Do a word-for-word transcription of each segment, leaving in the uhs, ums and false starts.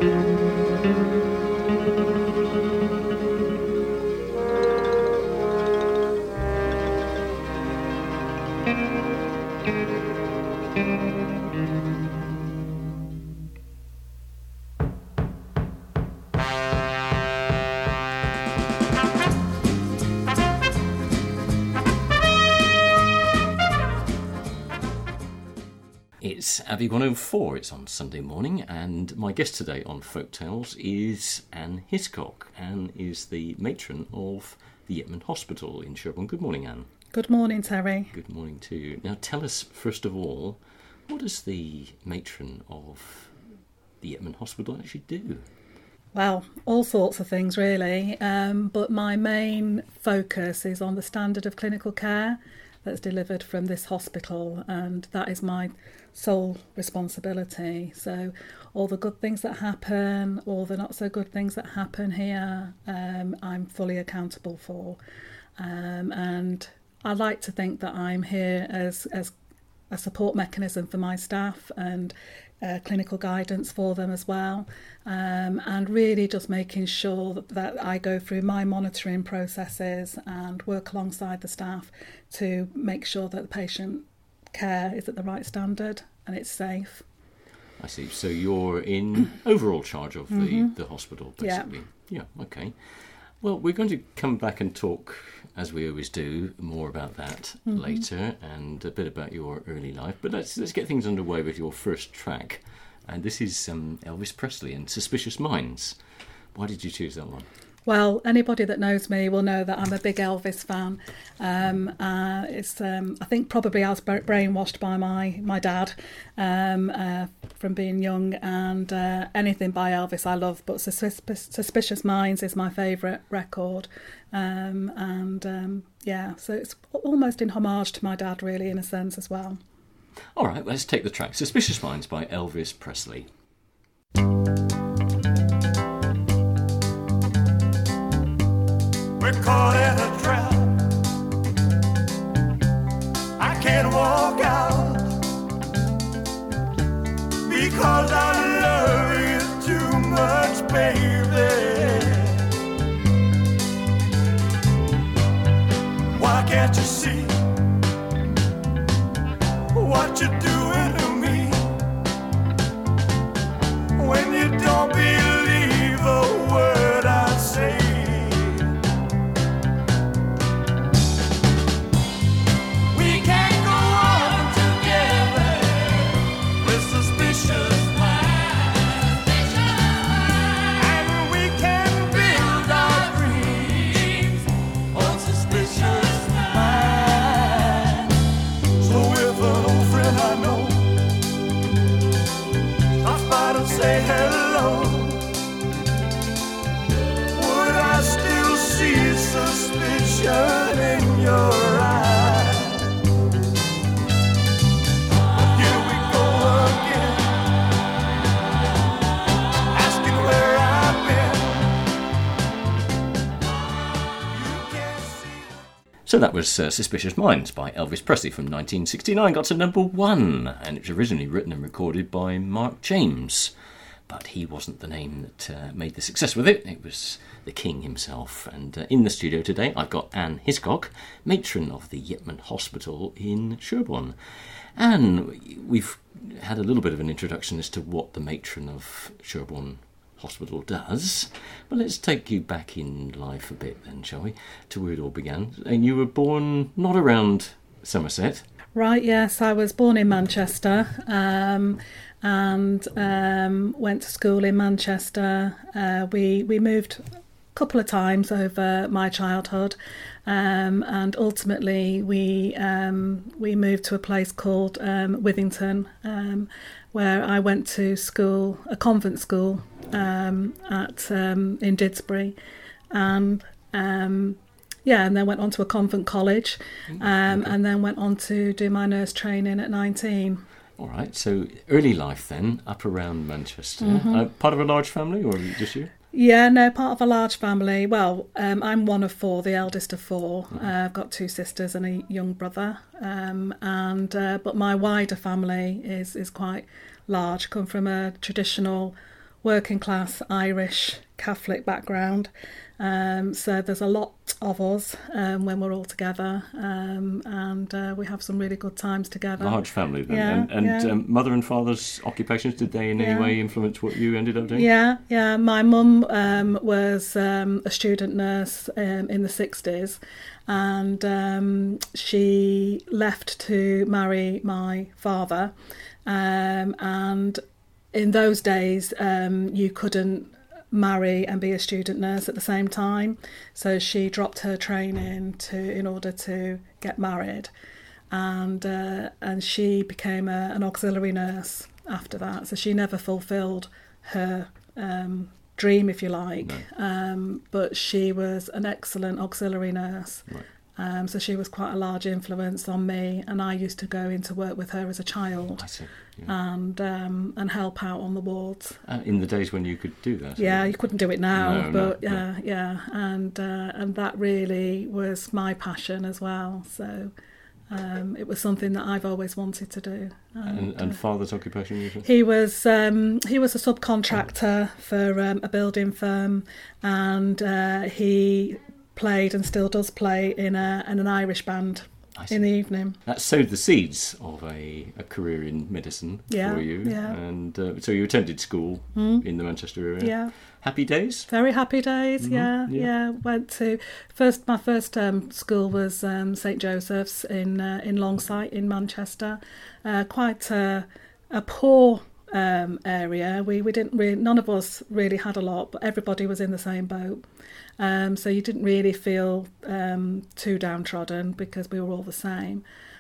It's Abbey one oh four, it's on Sunday morning, and my guest today on Folk Tales is Anne Hiscock. Anne is the matron of the Yeatman Hospital in Sherborne. Good morning, Anne. Good morning, Terry. Good morning to you. Now tell us, first of all, what does the matron of the Yeatman Hospital actually do? Well, all sorts of things really, um, but my main focus is on the standard of clinical care that's delivered from this hospital, and that is my sole responsibility. So all the good things that happen, all the not so good things that happen here, um, I'm fully accountable for. Um, and I like to think that I'm here as, as a support mechanism for my staff and uh, clinical guidance for them as well, um, and really just making sure that, that I go through my monitoring processes and work alongside the staff to make sure that the patient care is at the right standard and it's safe. I see. So you're in overall charge of the, mm-hmm. the hospital, basically. Yeah. yeah, okay. Well, we're going to come back and talk, as we always do, more about that mm-hmm. later, and a bit about your early life. But let's let's get things underway with your first track. And this is um, Elvis Presley and Suspicious Minds. Why did you choose that one? Well, anybody that knows me will know that I'm a big Elvis fan. Um, uh, it's um, I think probably I was brainwashed by my, my dad um, uh, from being young, and uh, anything by Elvis I love, but Sus- Suspicious Minds is my favourite record. Um, and um, yeah, so it's almost in homage to my dad really, in a sense as well. All right, let's take the track. Suspicious Minds by Elvis Presley. We're caught in a trap. I can't walk out because I love you too much, baby. Why can't you see what you're doing to me when you don't believe a word I say? Say hello. Would I still see suspicion in your eyes? Here we go again, asking where I've been. You can't see. So that was uh, Suspicious Minds by Elvis Presley from nineteen sixty-nine. Got to number one, and it was originally written and recorded by Mark James. But he wasn't the name that uh, made the success with it. It was the King himself. And uh, in the studio today, I've got Anne Hiscock, matron of the Yeatman Hospital in Sherborne. Anne, we've had a little bit of an introduction as to what the matron of Sherborne Hospital does. But let's take you back in life a bit then, shall we, to where it all began. And you were born not around Somerset. Right, yes, I was born in Manchester. Um and um, went to school in Manchester. Uh, we we moved a couple of times over my childhood, um, and ultimately we um, we moved to a place called um, Withington, um, where I went to school, a convent school um, at um, in Didsbury, and um, yeah, and then went on to a convent college, um, okay. and then went on to do my nurse training at nineteen. All right, so early life then, up around Manchester. Mm-hmm. Uh, part of a large family, or just you? Yeah, no, part of a large family. Well, um, I'm one of four, the eldest of four. Mm-hmm. Uh, I've got two sisters and a young brother. Um, and uh, but my wider family is is quite large. Come from a traditional working class Irish Catholic background. Um, so there's a lot of us um, when we're all together, um, and uh, we have some really good times together. Large family then. Yeah, and and yeah. um, mother and father's occupations, did they in Yeah. any way influence what you ended up doing? Yeah, yeah. My mum um, was um, a student nurse um, in the sixties, and um, she left to marry my father. Um, and in those days, um, you couldn't marry and be a student nurse at the same time, so she dropped her training to in order to get married, and uh, and she became a, an auxiliary nurse after that. So she never fulfilled her um, dream, if you like, No. um, but she was an excellent auxiliary nurse. Right. Um, so she was quite a large influence on me, and I used to go into work with her as a child I see. Yeah. and um, and help out on the wards. Uh, in the days when you could do that? Yeah, you couldn't do it now, No, no, but no. yeah, yeah, and uh, and that really was my passion as well. So um, it was something that I've always wanted to do. And, and father's occupation usually? He was um, he was a subcontractor for um, a building firm, and uh, he played and still does play in a in an Irish band I see. in the evening. That sowed the seeds of a, a career in medicine Yeah, for you. yeah. And uh, so you attended school in the Manchester area. Yeah. Happy days? Very happy days, yeah, yeah. yeah. Went to first. My first um, school was um, Saint Joseph's in uh, in Longsight in Manchester. Uh, quite a, a poor um, area. We we didn't really. None of us really had a lot, but everybody was in the same boat. Um, so you didn't really feel um, too downtrodden because we were all the same.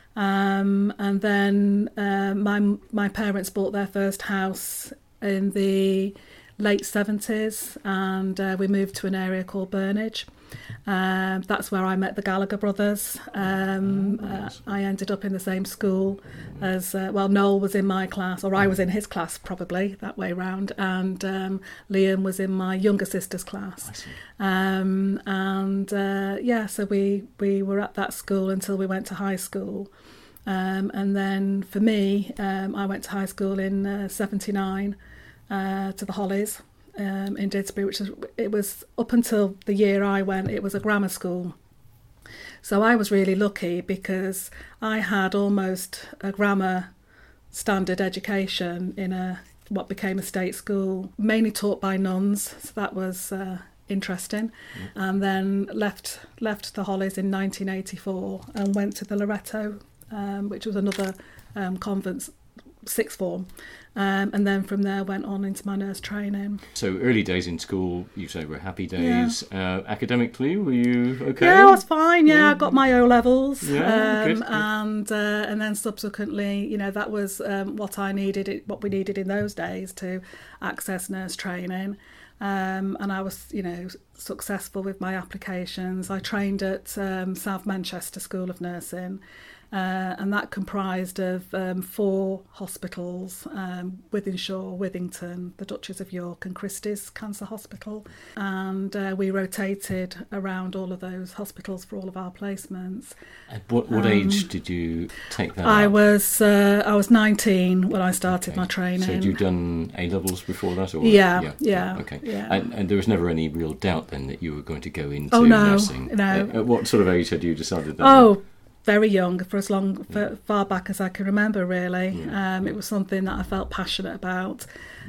Um, and then uh, my my parents bought their first house in the late seventies, and uh, we moved to an area called Burnage. Um, that's where I met the Gallagher brothers. Um, uh, I ended up in the same school as, uh, well, Noel was in my class, or I was in his class probably, that way round, and um, Liam was in my younger sister's class. I see. Um, and uh, yeah, so we, we were at that school until we went to high school. Um, and then for me, um, I went to high school in uh, seventy-nine uh, to the Hollies. Um, in Didsbury, which is, it was up until the year I went, it was a grammar school. So I was really lucky because I had almost a grammar standard education in a what became a state school, mainly taught by nuns. So that was uh, interesting. Mm. And then left left the Hollies in nineteen eighty-four and went to the Loreto, um, which was another um, convent sixth form. Um, and then from there went on into my nurse training. So early days in school, you say were happy days. Yeah. Uh, academically, were you okay? Yeah, I was fine. Yeah, Yeah. I got my O levels. Yeah, um, good, good. And uh, and then subsequently, you know, that was um, what I needed, what we needed in those days to access nurse training. Um, and I was, you know, successful with my applications. I trained at um, South Manchester School of Nursing. Uh, and that comprised of um, four hospitals, um, Wythenshawe, Withington, the Duchess of York and Christie's Cancer Hospital. And uh, we rotated around all of those hospitals for all of our placements. At what, what Um, age did you take that I up? was uh, I was nineteen when I started Okay. my training. So had you done A-levels before that? Or? Yeah, yeah, Okay. yeah. And, and there was never any real doubt then that you were going to go into Oh, no, nursing? no. At, at what sort of age had you decided that? Oh, very young, for as long, for far back as I can remember, really. Yeah, Um, yeah. it was something that I felt passionate about.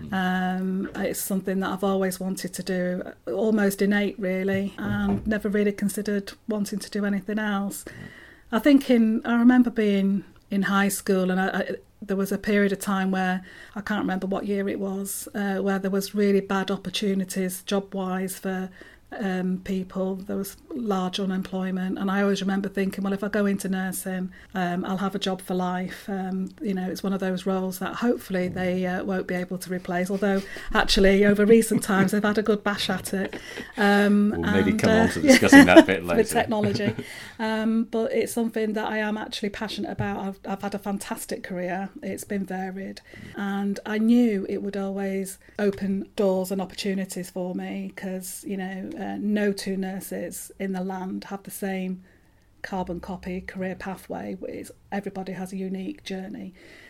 Um, it's something that I've always wanted to do, almost innate, really, and never really considered wanting to do anything else. I think in, I remember being in high school, and I, I, there was a period of time where, I can't remember what year it was, uh, where there was really bad opportunities job-wise for um, people. There was large unemployment, and I always remember thinking, well, if I go into nursing, um, I'll have a job for life. Um, you know, it's one of those roles that hopefully they uh, won't be able to replace, although actually over recent times they've had a good bash at it. Um, We'll maybe and, come uh, on to discussing that bit later. with technology. Um, but it's something that I am actually passionate about. I've, I've had a fantastic career. It's been varied. And I knew it would always open doors and opportunities for me because, you know, uh, no two nurses in the land have the same carbon copy career pathway. It's, everybody has a unique journey.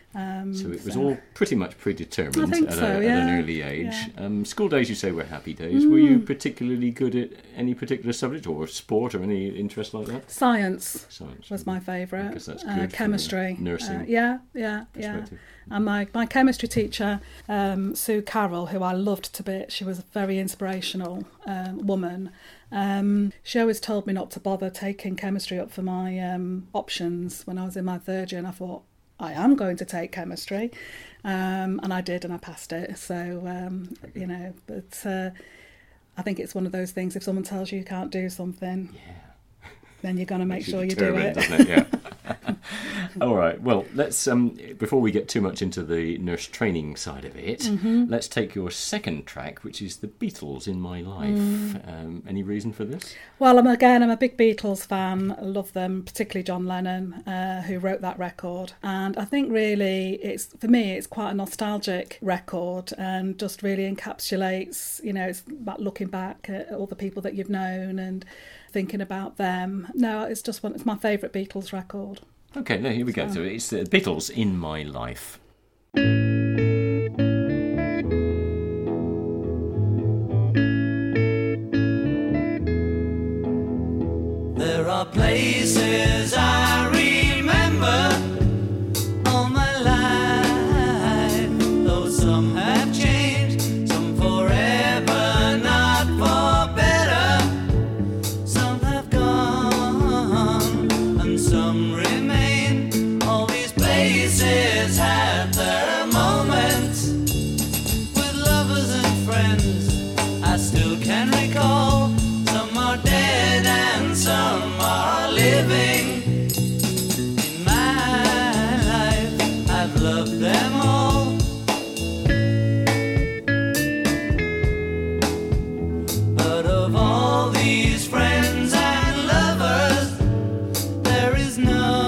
Um, So it was all pretty much predetermined I think at, so, a, yeah. at an early age. Yeah. Um, school days, you say, were happy days. Were you particularly good at any particular subject or sport or any interest like that? Science Science was my favourite. Because that's Uh, good for chemistry. nursing Uh, yeah, yeah, yeah. perspective. And my, my chemistry teacher, um, Sue Carroll, who I loved to bits, she was a very inspirational um, woman. Um, she always told me not to bother taking chemistry up for my um, options when I was in my third year, and I thought, I am going to take chemistry. Um, and I did, and I passed it. So, um, you know, but uh, I think it's one of those things, if someone tells you you can't do something, Yeah. then you're going to make Makes you sure you do determined, it. doesn't it? Yeah. All right. Well, let's um, before we get too much into the nurse training side of it, Mm-hmm. let's take your second track, which is the Beatles in My Life. Mm. Um, any reason for this? Well, I'm again, I'm a big Beatles fan. I love them, particularly John Lennon, uh, who wrote that record. And I think really, it's for me, it's quite a nostalgic record, and just really encapsulates. You know, it's about looking back at all the people that you've known and thinking about them. No, it's just one. It's my favourite Beatles record. Okay, no, here we go. So it's the Beatles in My Life. There are places I remember all my life, though some have changed, some forever, not for better. Some have gone and some remain. All these places have their moments with lovers and friends I still can recall. Some are dead and some are living. In my life, I've loved them all. But of all these friends and lovers, there is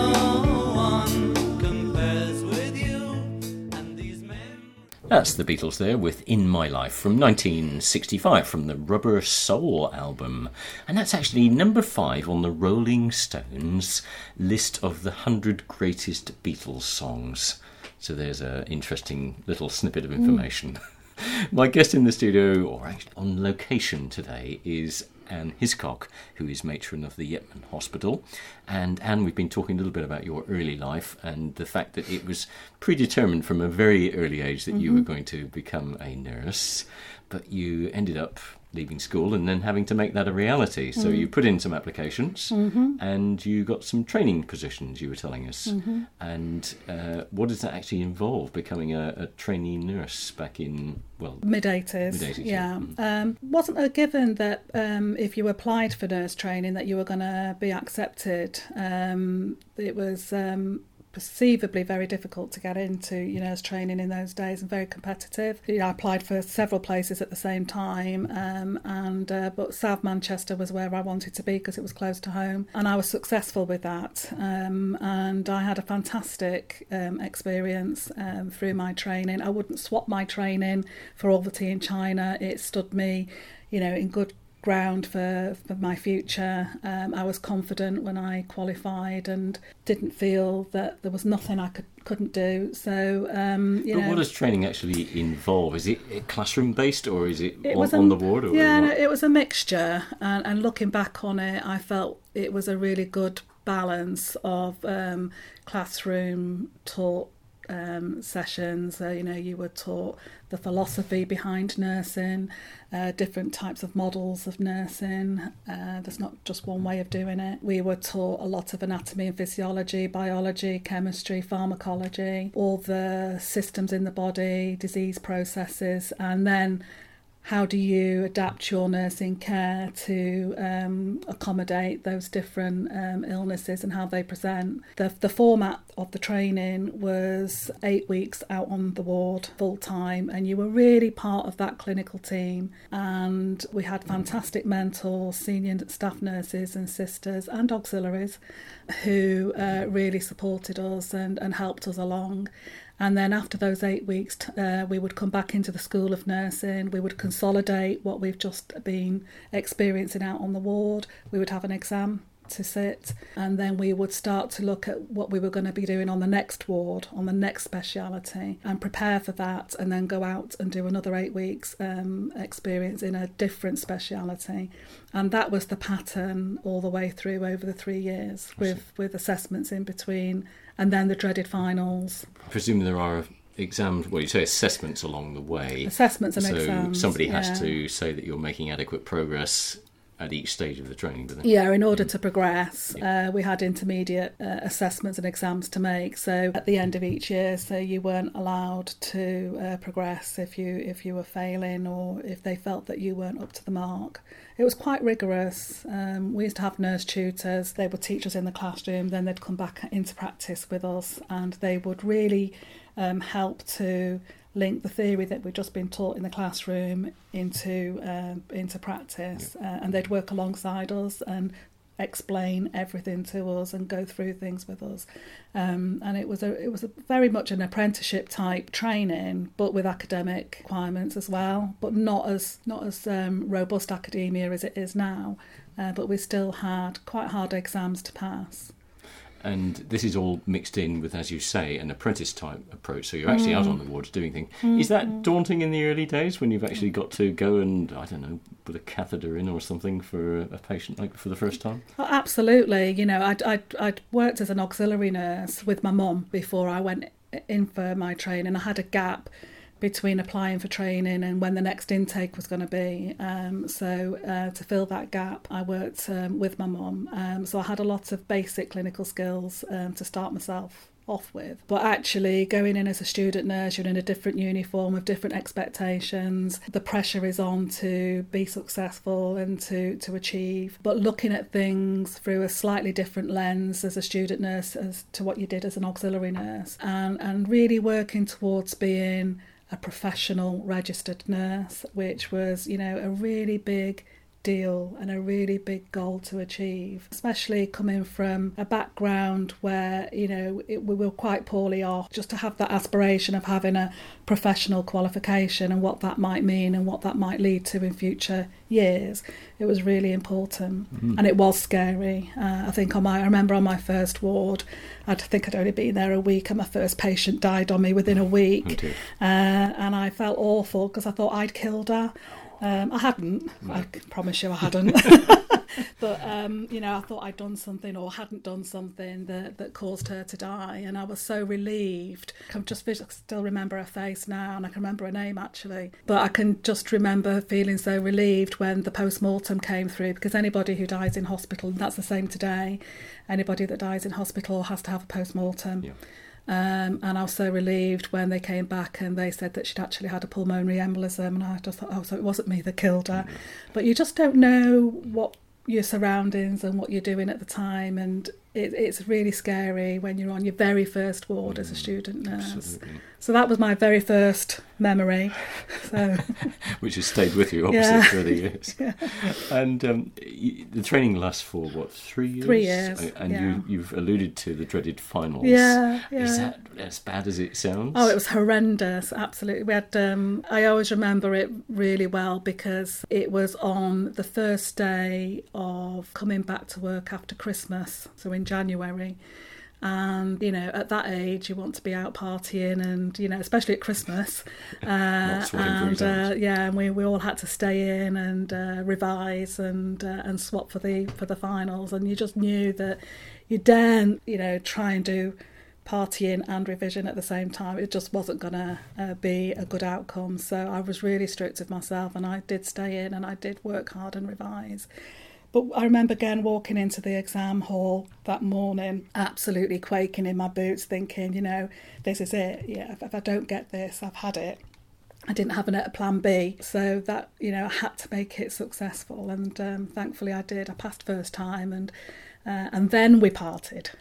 no one compares with you. And these men. That's the Beatles there with In My Life from nineteen sixty-five from the Rubber Soul album. And that's actually number five on the Rolling Stones list of the one hundred greatest Beatles songs. So there's an interesting little snippet of information. My guest in the studio, or actually on location today, is Anne Hiscock, who is matron of the Yetman Hospital. And Anne, we've been talking a little bit about your early life and the fact that it was predetermined from a very early age that mm-hmm. you were going to become a nurse, but you ended up leaving school and then having to make that a reality. So mm. you put in some applications mm-hmm. and you got some training positions, you were telling us. Mm-hmm. And uh, what does that actually involve, becoming a, a trainee nurse back in, well... mid-eighties, mid-eighties yeah. yeah. Mm. Um, wasn't a given that um, if you applied for nurse training that you were going to be accepted. Um, it was... Um, perceivably very difficult to get into you know, nurse training in those days, and very competitive. You know, I applied for several places at the same time, um, and uh, but South Manchester was where I wanted to be because it was close to home, and I was successful with that. Um, and I had a fantastic um, experience um, through my training. I wouldn't swap my training for all the tea in China. It stood me, you know, in good ground for, for my future. Um, I was confident when I qualified and didn't feel that there was nothing I could, couldn't do. So, um, you but know... what does training actually involve? Is it classroom-based or is it, it on, was a, on the ward? Or yeah, what? no, it was a mixture. And, and looking back on it, I felt it was a really good balance of um, classroom taught Um, sessions. Uh, you know, you were taught the philosophy behind nursing, uh, different types of models of nursing. Uh, there's not just one way of doing it. We were taught a lot of anatomy and physiology, biology, chemistry, pharmacology, all the systems in the body, disease processes, and then how do you adapt your nursing care to um, accommodate those different um, illnesses and how they present. The, the format of the training was eight weeks out on the ward full time, and you were really part of that clinical team. And we had fantastic mentors, senior staff nurses and sisters and auxiliaries who uh, really supported us and, and helped us along. And then after those eight weeks, uh, we would come back into the School of Nursing. We would consolidate what we've just been experiencing out on the ward. We would have an exam to sit, and then we would start to look at what we were going to be doing on the next ward, on the next speciality, and prepare for that, and then go out and do another eight weeks um, experience in a different speciality. And that was the pattern all the way through over the three years, with, with assessments in between, and then the dreaded finals. I presume there are exams, well, you say assessments along the way. Assessments and so exams. So somebody has yeah. to say that you're making adequate progress at each stage of the training, do they? Yeah, in order to progress, Yeah. uh, we had intermediate uh, assessments and exams to make. So at the end of each year, so you weren't allowed to uh, progress if you if you were failing or if they felt that you weren't up to the mark. It was quite rigorous. Um, we used to have nurse tutors. They would teach us in the classroom, then they'd come back into practice with us, and they would really um, help to link the theory that we'd just been taught in the classroom into um, into practice, Yeah. uh, and they'd work alongside us and explain everything to us and go through things with us. Um, and it was a it was a very much an apprenticeship type training, but with academic requirements as well, but not as not as um, robust academia as it is now. Uh, but we still had quite hard exams to pass. And this is all mixed in with, as you say, an apprentice-type approach. So you're actually mm. out on the wards doing things. Mm. Is that daunting in the early days when you've actually got to go and, I don't know, put a catheter in or something for a patient like for the first time? Well, absolutely. You know, I'd, I'd, I'd worked as an auxiliary nurse with my mum before I went in for my training. I had a gap between applying for training and when the next intake was going to be. Um, so uh, to fill that gap, I worked um, with my mum. Um, so I had a lot of basic clinical skills um, to start myself off with. But actually going in as a student nurse, you're in a different uniform with different expectations. The pressure is on to be successful and to, to achieve. But looking at things through a slightly different lens as a student nurse as to what you did as an auxiliary nurse. And, and really working towards being a professional registered nurse, which was, you know, a really big deal and a really big goal to achieve, especially coming from a background where, you know, it, we were quite poorly off. Just to have that aspiration of having a professional qualification and what that might mean and what that might lead to in future years, it was really important. Mm. And it was scary. Uh, I think on my, I remember on my first ward, I think I'd only been there a week and my first patient died on me within a week. Oh, uh, and I felt awful because I thought I'd killed her. Um, I hadn't, no. I can promise you I hadn't. But, um, you know, I thought I'd done something or hadn't done something that, that caused her to die. And I was so relieved. I can just still remember her face now, and I can remember her name actually. But I can just remember feeling so relieved when the post-mortem came through, because anybody who dies in hospital, and that's the same today, anybody that dies in hospital has to have a post-mortem. Yeah. Um, and I was so relieved when they came back and they said that she'd actually had a pulmonary embolism, and I just thought, oh, so it wasn't me that killed her. Mm-hmm. But you just don't know what your surroundings and what you're doing at the time, and it, it's really scary when you're on your very first ward mm, as a student nurse. Absolutely. So that was my very first memory. So, which has stayed with you, obviously, yeah. through the years. Yeah. And um, you, the training lasts for, what, three years? Three years, And yeah. you, you've alluded to the dreaded finals. Yeah, yeah. Is that as bad as it sounds? Oh, it was horrendous, absolutely. We had. Um, I always remember it really well because it was on the first day of coming back to work after Christmas, so in January. And, you know, at that age, you want to be out partying and, you know, especially at Christmas. Uh, and, uh, yeah, and we, we all had to stay in and uh, revise and uh, and swap for the for the finals. And you just knew that you daren't, you know, try and do partying and revision at the same time. It just wasn't going to uh, be a good outcome. So I was really strict with myself, and I did stay in and I did work hard and revise. But I remember again walking into the exam hall that morning, absolutely quaking in my boots, thinking, you know, this is it. Yeah, if, if I don't get this, I've had it. I didn't have a plan B, so that, you know, I had to make it successful, and um, thankfully I did. I passed first time, and uh, and then we parted.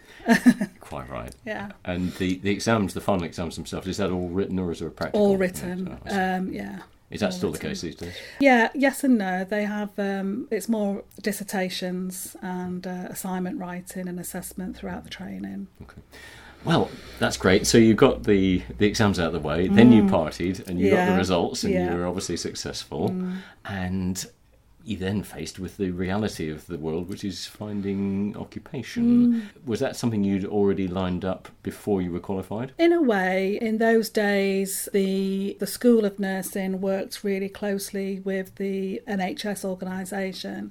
Quite right. Yeah. And the, the exams, the final exams themselves, is that all written or is there a practical? All written. Um, yeah. Is that still the case these days? Yeah, yes and no. They have, um, it's more dissertations and uh, assignment writing and assessment throughout the training. Okay. Well, that's great. So you got the, the exams out of the way, mm. then you partied and you yeah. got the results, and yeah. you were obviously successful. Mm. And you then faced with the reality of the world, which is finding occupation. Mm. Was that something you'd already lined up before you were qualified? In a way, in those days, the the School of Nursing worked really closely with the N H S organisation.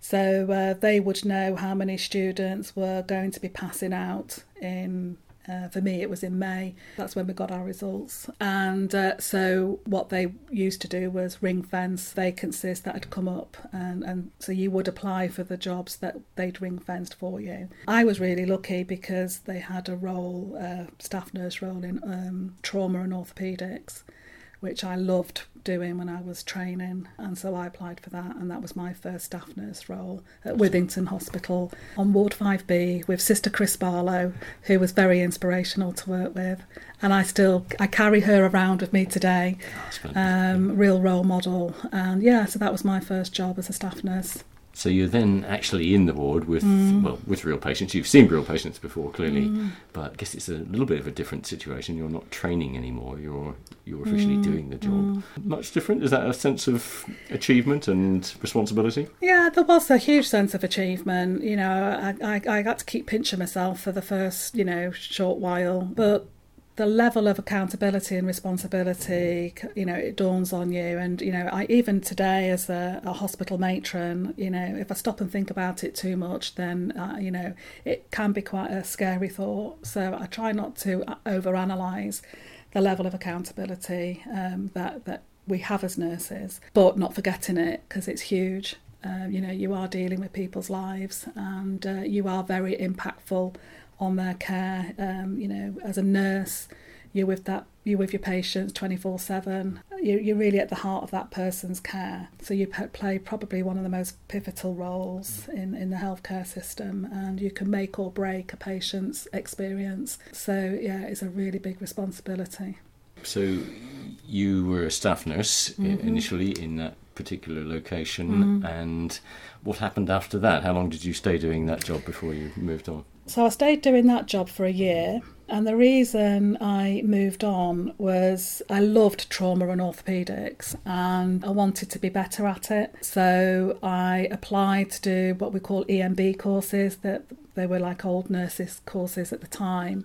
So uh, they would know how many students were going to be passing out in Uh, for me, it was in May. That's when we got our results. And uh, so what they used to do was ring fence vacancies that had come up. And, and so you would apply for the jobs that they'd ring fenced for you. I was really lucky because they had a role, a staff nurse role in um, trauma and orthopaedics, which I loved doing when I was training, and so I applied for that, and that was my first staff nurse role at Withington Hospital on Ward five B with Sister Chris Barlow, who was very inspirational to work with, and I still I carry her around with me today, um, real role model, and yeah, so that was my first job as a staff nurse. So you're then actually in the ward with, mm. well, with real patients. You've seen real patients before, clearly, mm. but I guess it's a little bit of a different situation. You're not training anymore. You're you're officially mm. doing the job. Mm. Much different? Is that a sense of achievement and responsibility? Yeah, there was a huge sense of achievement. You know, I, I, I got to keep pinching myself for the first, you know, short while, but the level of accountability and responsibility, you know, it dawns on you. And, you know, I even today as a, a hospital matron, you know, if I stop and think about it too much, then, uh, you know, it can be quite a scary thought. So I try not to overanalyse the level of accountability um, that, that we have as nurses, but not forgetting it because it's huge. Uh, you know, you are dealing with people's lives, and uh, you are very impactful on their care. Um, you know, as a nurse, you're with that, you're with your patients twenty-four seven. You, you're really at the heart of that person's care. So you p- play probably one of the most pivotal roles in, in the healthcare system, and you can make or break a patient's experience. So yeah, it's a really big responsibility. So you were a staff nurse mm-hmm. initially in that particular location, mm. and what happened after that? How long did you stay doing that job before you moved on? So I stayed doing that job for a year, and the reason I moved on was I loved trauma and orthopaedics, and I wanted to be better at it. So I applied to do what we call E M B courses, that they were like old nurses courses at the time.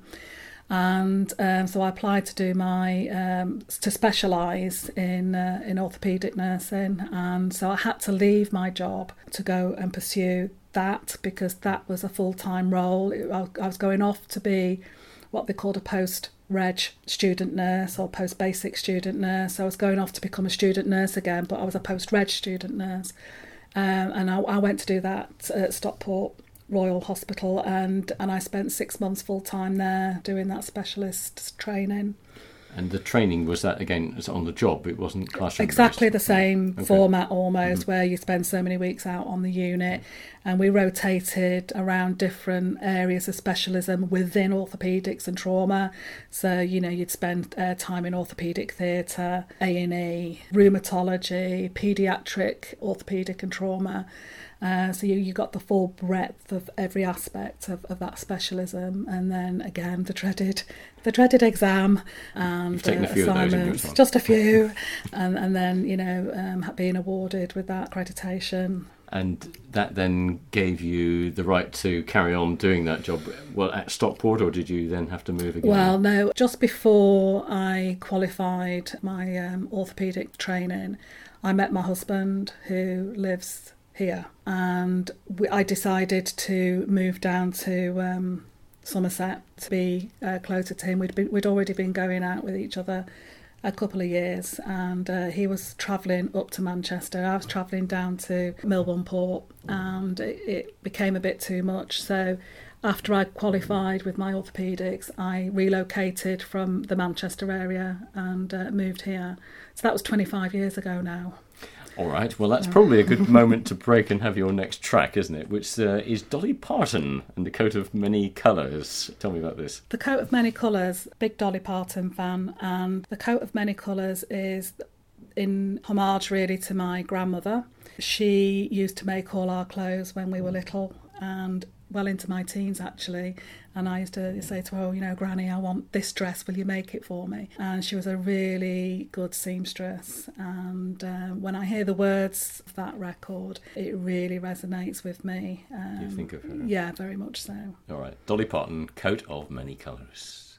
And um, so I applied to do my um, to specialise in uh, in orthopaedic nursing, and so I had to leave my job to go and pursue that because that was a full-time role. I was going off to be what they called a post-reg student nurse or post-basic student nurse. So I was going off to become a student nurse again, but I was a post-reg student nurse, um, and I, I went to do that at Stockport Royal Hospital, and and I spent six months full time there doing that specialist training. And the training, was that again on the job? It wasn't classroom exactly based? The same okay. format almost, mm-hmm. where you spend so many weeks out on the unit, and we rotated around different areas of specialism within orthopaedics and trauma. So you know, you'd spend uh, time in orthopaedic theatre, A and E, rheumatology, paediatric orthopaedic and trauma. Uh, so you, you got the full breadth of every aspect of, of that specialism, and then again the dreaded the dreaded exam and You've taken uh, a few assignments, of those, just a few, and and then you know um, being awarded with that accreditation. And that then gave you the right to carry on doing that job, well, at Stockport, or did you then have to move again? Well, no, just before I qualified my um, orthopaedic training, I met my husband who lives here, and we, I decided to move down to um, Somerset to be uh, closer to him. We'd been, we'd already been going out with each other a couple of years, and uh, he was travelling up to Manchester. I was travelling down to Milbourne Port, and it, it became a bit too much. So after I qualified with my orthopaedics, I relocated from the Manchester area and uh, moved here. So that was twenty-five years ago now. All right, well, that's probably a good moment to break and have your next track, isn't it? Which uh, is Dolly Parton and the Coat of Many Colours. Tell me about this. The Coat of Many Colours, big Dolly Parton fan, and The Coat of Many Colours is in homage really to my grandmother. She used to make all our clothes when we were little, and well into my teens actually, and I used to say to her, oh, you know, Granny, I want this dress, will you make it for me? And she was a really good seamstress, and um, when I hear the words of that record, it really resonates with me. Um, You think of her? Yeah, very much so. All right, Dolly Parton, Coat of Many Colours.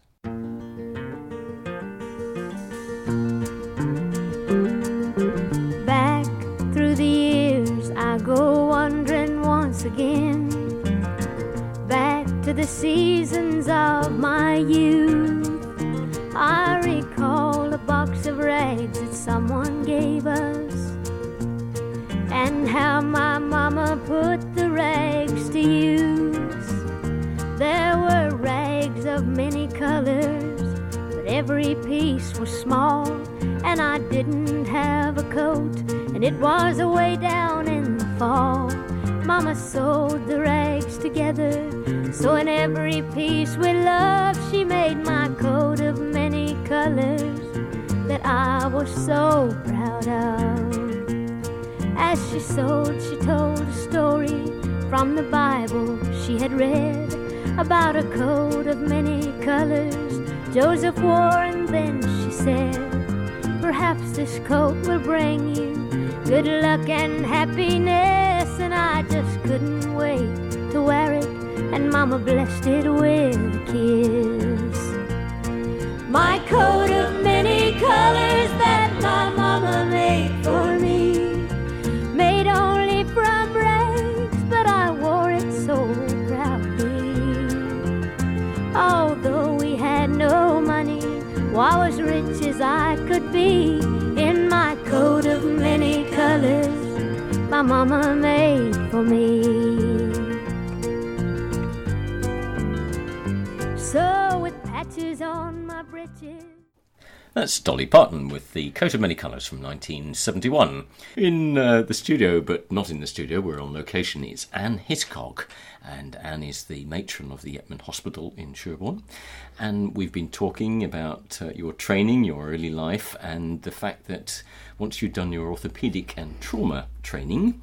Back through the years I go wandering once again, back to the seasons of my youth. I recall a box of rags that someone gave us, and how my mama put the rags to use. There were rags of many colors, but every piece was small, and I didn't have a coat, and it was away down in the fall. Mama sewed the rags together, so in every piece with love she made my coat of many colors that I was so proud of. As she sewed, she told a story from the Bible she had read about a coat of many colors Joseph wore, and then she said, perhaps this coat will bring you good luck and happiness. And I just couldn't wait to wear it, and Mama blessed it with a kiss. My coat of many colors that my mama made for me, made only from rags, but I wore it so proudly. Although we had no money, well, I was rich as I could be, in my coat of many colors my mama made for me. So with patches on my breeches. That's Dolly Parton with the Coat of Many Colours from nineteen seventy-one. In uh, the studio, but not in the studio, we're on location, it's Anne Hiscock. And Anne is the matron of the Yetman Hospital in Sherborne. And we've been talking about uh, your training, your early life, and the fact that once you'd done your orthopaedic and trauma training,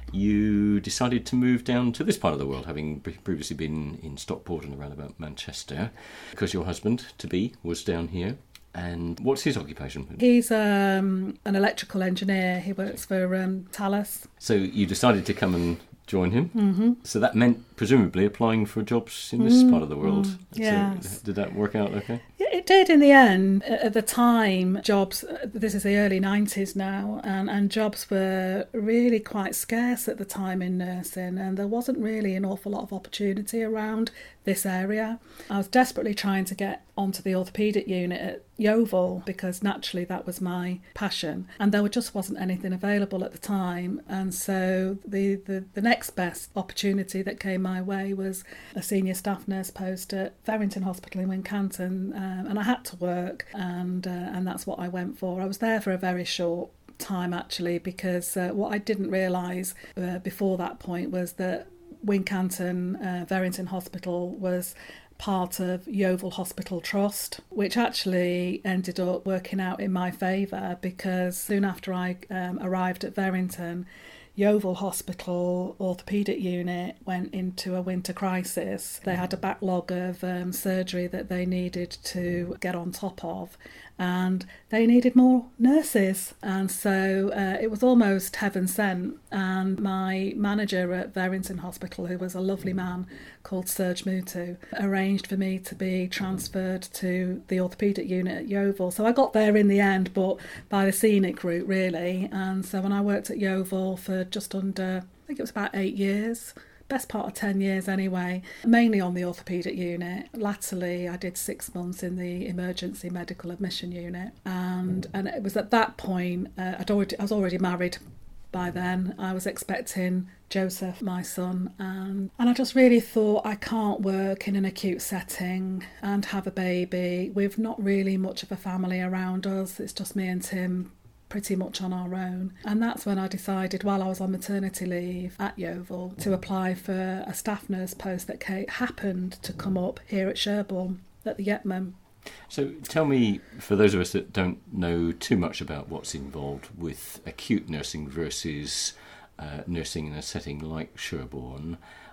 you decided to move down to this part of the world, having previously been in Stockport and around about Manchester, because your husband-to-be was down here. And what's his occupation? He's um, an electrical engineer. He works for um, Thales. So you decided to come and join him. Mm-hmm. So that meant presumably applying for jobs in this mm, part of the world. Mm, yes. So did that work out okay? Yeah, it did in the end. At the time, jobs, this is the early nineties now, and, and jobs were really quite scarce at the time in nursing, and there wasn't really an awful lot of opportunity around this area. I was desperately trying to get onto the orthopaedic unit at Yeovil because naturally that was my passion, and there just wasn't anything available at the time. And so the, the, the next best opportunity that came my way was a senior staff nurse post at Verrington Hospital in Wincanton, um, and I had to work, and uh, and that's what I went for. I was there for a very short time actually, because uh, what I didn't realise uh, before that point was that Wincanton uh, Verrington Hospital was part of Yeovil Hospital Trust, which actually ended up working out in my favour, because soon after I um, arrived at Verrington, Yeovil Hospital orthopaedic unit went into a winter crisis. They had a backlog of um, surgery that they needed to get on top of, and they needed more nurses. And so uh, it was almost heaven sent. And my manager at Verrington Hospital, who was a lovely man called Serge Mutu, arranged for me to be transferred to the orthopaedic unit at Yeovil. So I got there in the end, but by the scenic route really. And so when I worked at Yeovil for just under, I think it was about eight years, best part of ten years anyway, mainly on the orthopaedic unit. Latterly, I did six months in the emergency medical admission unit. And and it was at that point, uh, I'd already, I was already married by then. I was expecting Joseph, my son, and, and I just really thought, I can't work in an acute setting and have a baby. We've not really much of a family around us. It's just me and Tim pretty much on our own. And that's when I decided, while I was on maternity leave at Yeovil, to apply for a staff nurse post that happened to come up here at Sherborne at the Yetman. So tell me, for those of us that don't know too much about what's involved with acute nursing versus uh, nursing in a setting like Sherborne,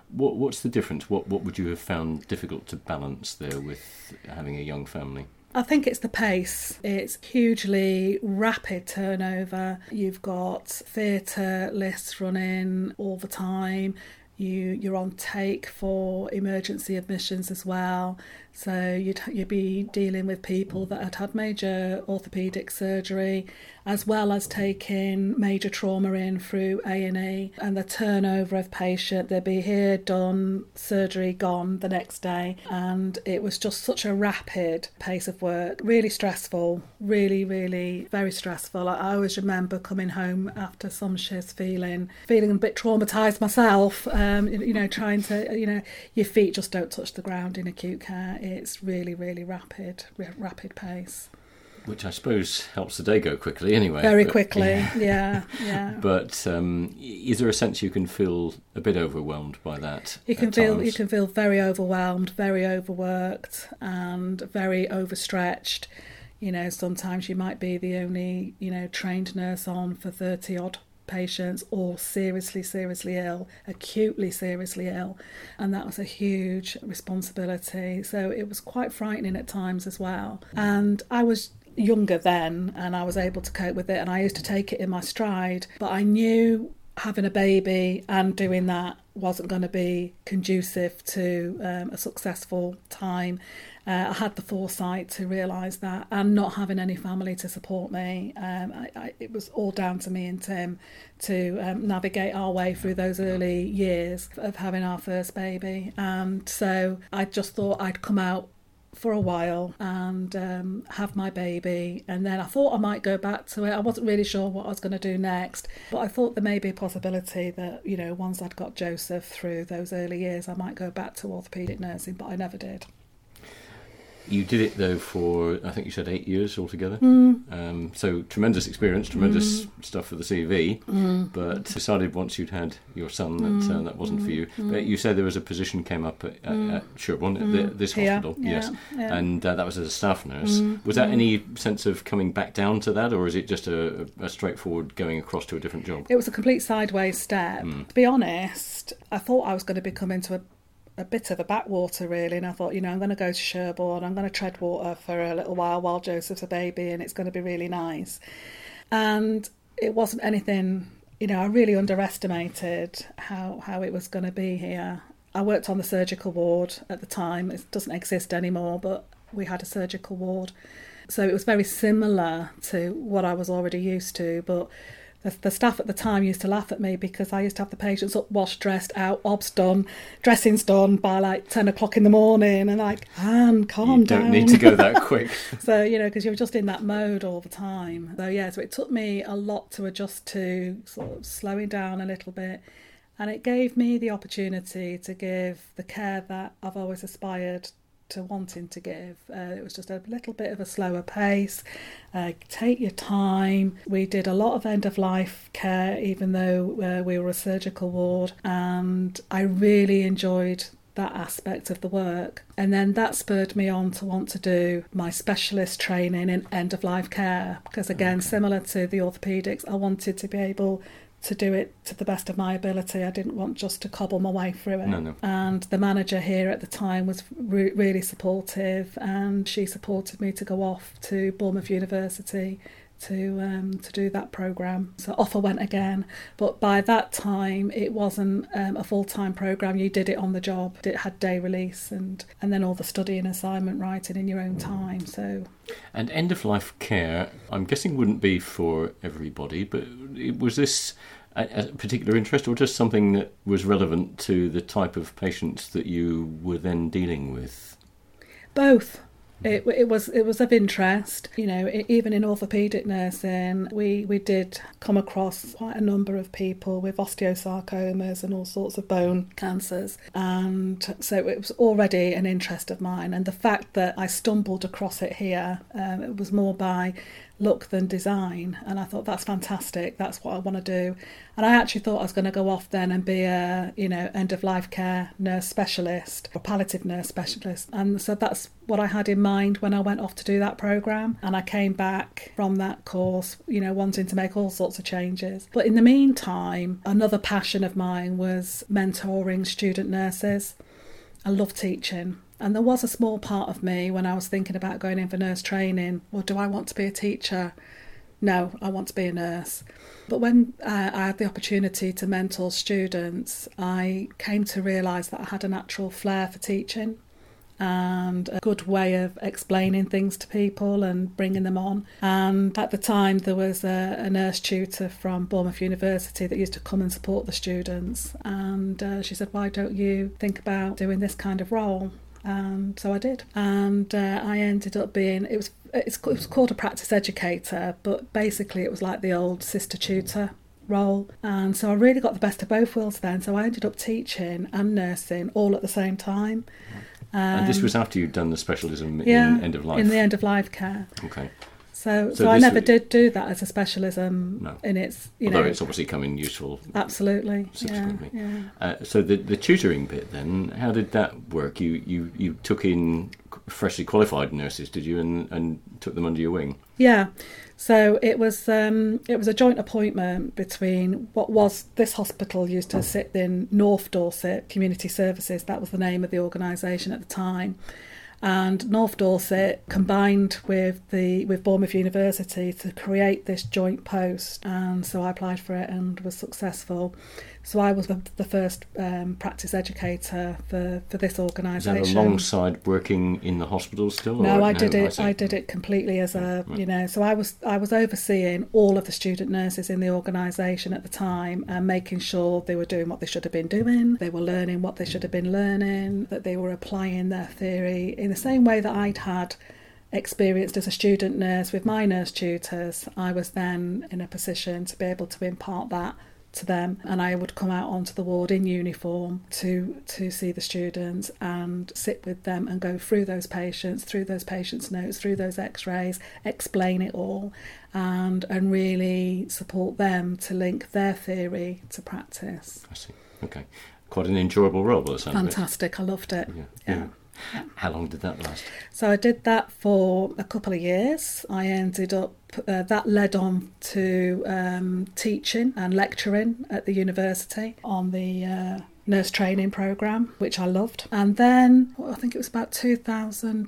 What, what's the difference? What, what would you have found difficult to balance there with having a young family? I think it's the pace. It's hugely rapid turnover. You've got theatre lists running all the time. You, you're on take for emergency admissions as well. So you'd, you'd be dealing with people that had had major orthopaedic surgery, as well as taking major trauma in through A and E. And the turnover of patient, they'd be here, done, surgery, gone the next day. And it was just such a rapid pace of work. Really stressful, really, really very stressful. I, I always remember coming home after some shifts feeling, feeling a bit traumatised myself, um, you know, trying to, you know, your feet just don't touch the ground in acute care. It's really, really rapid, rapid pace. Which I suppose helps the day go quickly anyway. Very but, quickly, yeah. yeah, yeah. But um, is there a sense you can feel a bit overwhelmed by that? You can at feel times? you can feel very overwhelmed, very overworked, and very overstretched. You know, sometimes you might be the only, you know, trained nurse on for thirty odd patients, or seriously, seriously ill, acutely seriously ill, and that was a huge responsibility. So it was quite frightening at times as well. And I was younger then, and I was able to cope with it, and I used to take it in my stride. But I knew having a baby and doing that wasn't going to be conducive to um, a successful time. Uh, I had the foresight to realise that, and not having any family to support me, um, I, I, it was all down to me and Tim to um, navigate our way through those early years of having our first baby. And so I just thought I'd come out for a while and um, have my baby, and then I thought I might go back to it. I wasn't really sure what I was going to do next, but I thought there may be a possibility that, you know, once I'd got Joseph through those early years, I might go back to orthopaedic nursing, but I never did. You did it, though, for, I think you said eight years altogether. Mm. Um, so tremendous experience, tremendous mm. stuff for the C V, mm. but decided once you'd had your son that mm. uh, that wasn't mm. for you. Mm. But you said there was a position came up at, mm. at Sherborne, mm. at the, this Here. hospital, yeah. yes, yeah. and uh, that was as a staff nurse. Mm. Was that mm. any sense of coming back down to that, or is it just a, a straightforward going across to a different job? It was a complete sideways step. Mm. To be honest, I thought I was going to become into a a bit of a backwater, really, and I thought, you know, I'm going to go to Sherborne, I'm going to tread water for a little while while Joseph's a baby, and it's going to be really nice. And it wasn't anything, you know, I really underestimated how, how it was going to be here. I worked on the surgical ward at the time. It doesn't exist anymore, but we had a surgical ward. So it was very similar to what I was already used to, but The, the staff at the time used to laugh at me because I used to have the patients up, washed, dressed, out, obs done, dressings done by like ten o'clock in the morning, and like, Anne, calm you down. You don't need to go that quick. So, you know, because you're just in that mode all the time. So, yeah, so it took me a lot to adjust to, sort of slowing down a little bit. And it gave me the opportunity to give the care that I've always aspired to wanting to give. Uh, it was just a little bit of a slower pace. Uh, take your time. We did a lot of end-of-life care, even though uh, we were a surgical ward, and I really enjoyed that aspect of the work. And then that spurred me on to want to do my specialist training in end-of-life care, because again, okay. similar to the orthopaedics, I wanted to be able to do it to the best of my ability. I didn't want just to cobble my way through it. No, no. And the manager here at the time was re- really supportive, and she supported me to go off to Bournemouth University to um, to do that programme. So off I went again. But by that time, it wasn't um, a full-time programme. You did it on the job. It had day release and, and then all the study and assignment writing in your own time. So. And end-of-life care, I'm guessing, wouldn't be for everybody, but was this a, a particular interest or just something that was relevant to the type of patients that you were then dealing with? Both. It, it was it was of interest. You know, it, even in orthopaedic nursing, we, we did come across quite a number of people with osteosarcomas and all sorts of bone cancers. And so it was already an interest of mine. And the fact that I stumbled across it here, um, it was more by look than design. And I thought, that's fantastic. That's what I want to do. And I actually thought I was going to go off then and be a, you know, end-of-life care nurse specialist or palliative nurse specialist. And so that's what I had in mind when I went off to do that programme. And I came back from that course, you know, wanting to make all sorts of changes. But in the meantime, another passion of mine was mentoring student nurses. I love teaching. And there was a small part of me when I was thinking about going in for nurse training, well, do I want to be a teacher? No, I want to be a nurse. But when uh, I had the opportunity to mentor students, I came to realise that I had a natural flair for teaching and a good way of explaining things to people and bringing them on. And at the time, there was a, a nurse tutor from Bournemouth University that used to come and support the students. And uh, she said, why don't you think about doing this kind of role? And so I did. And uh, I ended up being, it was, it's, it was called a practice educator, but basically it was like the old sister tutor role. And so I really got the best of both worlds then. So I ended up teaching and nursing all at the same time. Um, and this was after you'd done the specialism yeah, in end of life? in the end of life care. Okay. So, so, So I this never was- did do that as a specialism No. in its, you Although know. it's obviously come in useful Absolutely. Yeah, subsequently. yeah. Uh, so the the tutoring bit then, how did that work? You you, you took in freshly qualified nurses, did you, and, and took them under your wing? Yeah, so it was um, it was a joint appointment between what was, this hospital used to sit in North Dorset Community Services, that was the name of the organisation at the time, and North Dorset combined with the with Bournemouth University to create this joint post, and so I applied for it and was successful. So I was the, the first um, practice educator for, for this Is that organisation. alongside working in the hospital still? No, or- I did it. see. I did it completely as a, Right. you know. So I was I was overseeing all of the student nurses in the organisation at the time and making sure they were doing what they should have been doing. They were learning what they should have been learning. That they were applying their theory in the same way that I'd had experienced as a student nurse with my nurse tutors. I was then in a position to be able to impart that to them, and I would come out onto the ward in uniform to to see the students and sit with them and go through those patients, through those patients' notes, through those x-rays, explain it all, and and really support them to link their theory to practice. I see. Okay. Quite an enjoyable role, by the sound of it. Fantastic, I loved it. Yeah. Yeah. yeah. How long did that last? So I did that for a couple of years. I ended up, uh, that led on to um, teaching and lecturing at the university on the uh, nurse training programme, which I loved. And then, well, I think it was about two thousand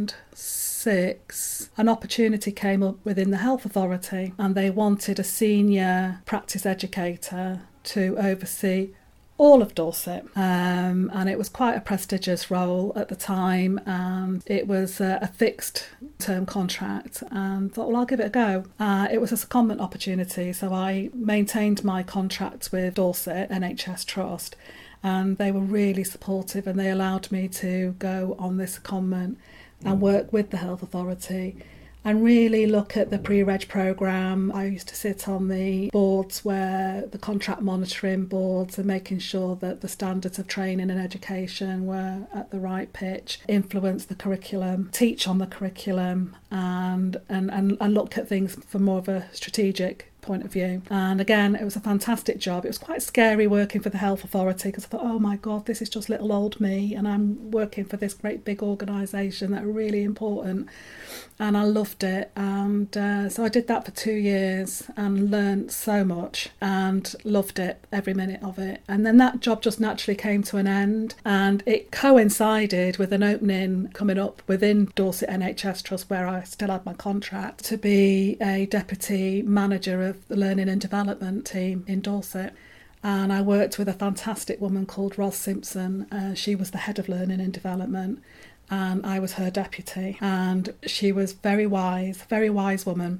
six, an opportunity came up within the Health Authority, and they wanted a senior practice educator to oversee all of Dorset, um, and it was quite a prestigious role at the time, and it was uh, a fixed term contract, and thought, well, I'll give it a go. Uh, it was a secondment opportunity, so I maintained my contract with Dorset N H S Trust, and they were really supportive, and they allowed me to go on this secondment and work with the Health Authority and really look at the pre-reg programme. I used to sit on the boards where the contract monitoring boards and making sure that the standards of training and education were at the right pitch, influence the curriculum, teach on the curriculum, and and, and, and look at things from more of a strategic point of view. And again, it was a fantastic job. It was quite scary working for the Health Authority because I thought, oh my God, this is just little old me, and I'm working for this great big organisation that are really important. And I loved it. And uh, so I did that for two years and learnt so much and loved it, every minute of it. And then that job just naturally came to an end, and it coincided with an opening coming up within Dorset N H S Trust, where I still had my contract, to be a deputy manager of the Learning and Development team in Dorset. And I worked with a fantastic woman called Ros Simpson. Uh, she was the head of Learning and Development, and I was her deputy. And she was very wise, very wise woman,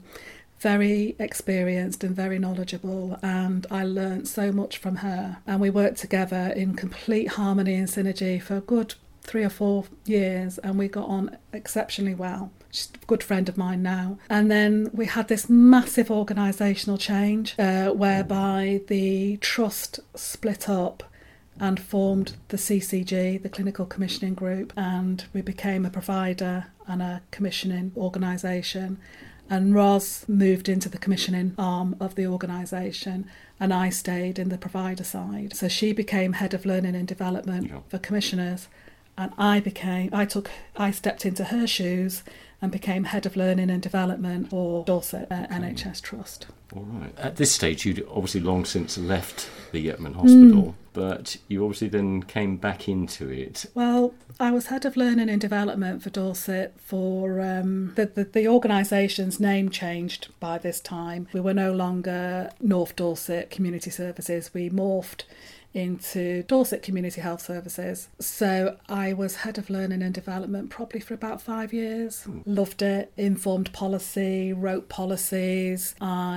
very experienced and very knowledgeable, and I learnt so much from her. And we worked together in complete harmony and synergy for a good three or four years, and we got on exceptionally well. She's a good friend of mine now. And then we had this massive organisational change uh, whereby the trust split up and formed the C C G, the Clinical Commissioning Group, and we became a provider and a commissioning organisation. And Ros moved into the commissioning arm of the organisation, and I stayed in the provider side. So she became head of learning and development Yeah. for commissioners, and I became, I took, I stepped into her shoes and became Head of Learning and Development for Dorset uh, N H S Trust. All right. At this stage, you'd obviously long since left the Yetman Hospital, mm. but you obviously then came back into it. Well, I was Head of Learning and Development for Dorset for... Um, the, the, the organisation's name changed by this time. We were no longer North Dorset Community Services. We morphed into Dorset Community Health Services. So I was Head of Learning and Development probably for about five years. Mm. Loved it, informed policy, wrote policies.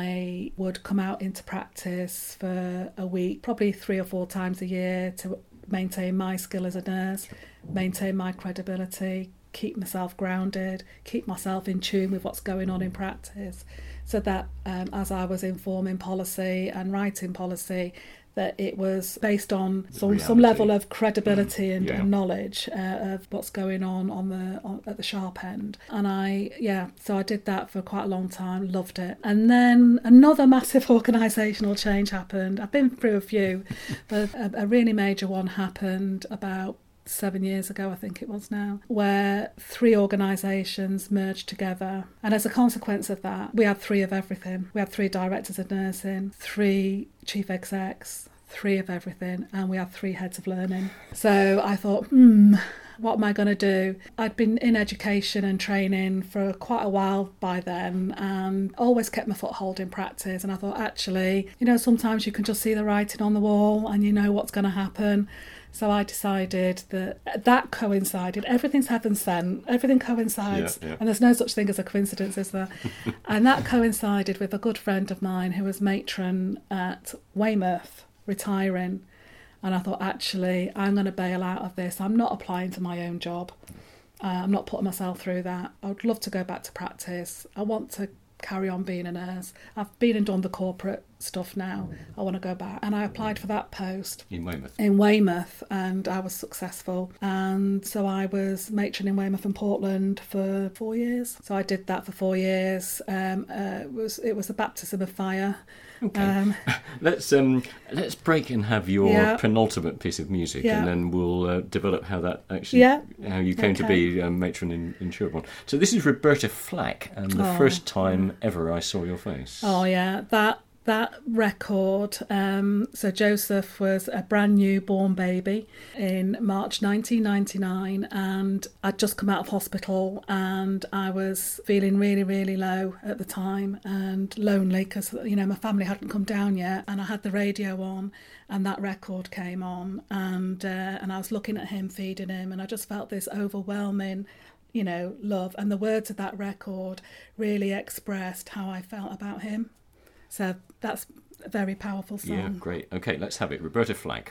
I would come out into practice for a week, probably three or four times a year to maintain my skill as a nurse, maintain my credibility, keep myself grounded, keep myself in tune with what's going on in practice, so that um, as I was informing policy and writing policy, that it was based on some, some level of credibility mm. and, yeah. and knowledge uh, of what's going on on the on, at the sharp end. And I, yeah, so I did that for quite a long time, loved it. And then another massive organisational change happened. I've been through a few, but a, a really major one happened about seven years ago, I think it was now, where three organisations merged together. And as a consequence of that, we had three of everything. We had three directors of nursing, three chief execs, three of everything, and we had three heads of learning. So I thought, hmm, what am I going to do? I'd been in education and training for quite a while by then and always kept my foothold in practice. And I thought, actually, you know, sometimes you can just see the writing on the wall and you know what's going to happen. So I decided that that coincided. Everything's heaven sent. Everything coincides. Yeah, yeah. And there's no such thing as a coincidence, is there? And that coincided with a good friend of mine who was matron at Weymouth, retiring. And I thought, actually, I'm going to bail out of this. I'm not applying to my own job. Uh, I'm not putting myself through that. I would love to go back to practice. I want to carry on being a nurse. I've been and done the corporate stuff now. I want to go back. And I applied for that post. In Weymouth? In Weymouth, and I was successful. And so I was matron in Weymouth and Portland for four years. So I did that for four years. Um, uh, it was it was a baptism of fire. Okay. Um, let's um, let's break and have your yeah. penultimate piece of music, yeah. and then we'll uh, develop how that actually, yeah. how you came okay. to be um, matron in, in Sherborne. So this is Roberta Flack, and the oh. first time ever I saw your face. Oh yeah, that that record. Um, so Joseph was a brand new born baby in March nineteen ninety-nine, and I'd just come out of hospital, and I was feeling really, really low at the time and lonely because, you know, my family hadn't come down yet, and I had the radio on, and that record came on, and uh, and I was looking at him, feeding him, and I just felt this overwhelming, you know, love, and the words of that record really expressed how I felt about him. So that's a very powerful song. Yeah, great. Okay, let's have it. Roberta Flack.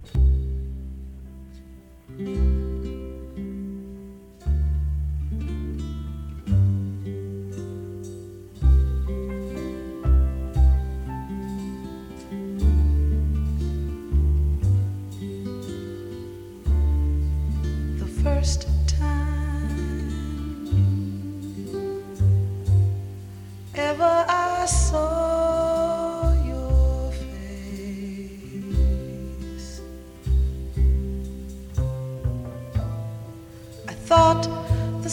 The first time ever I saw thought the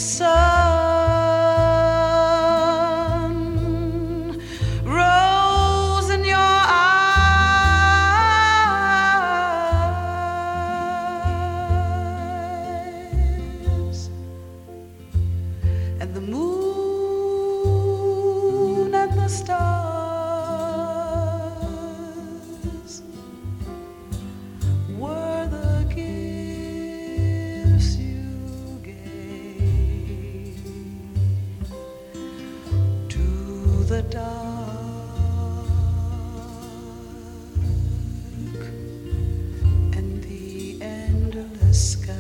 sun rose in your eyes, and the moon and the stars were the gifts you the dark and the endless skies.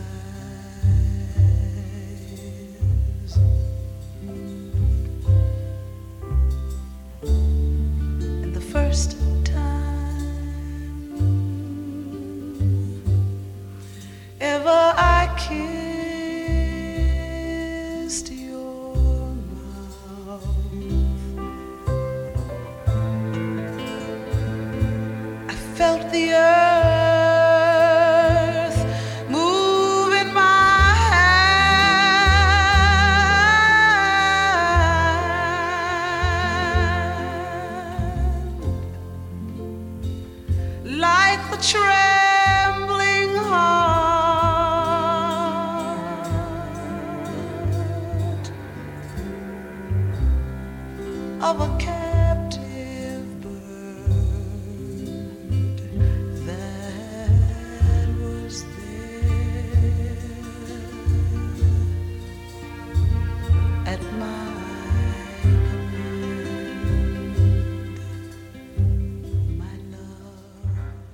And the first time ever I kissed your mouth, felt the earth move in my a trembling heart of a captive bird that was there at my command, my love.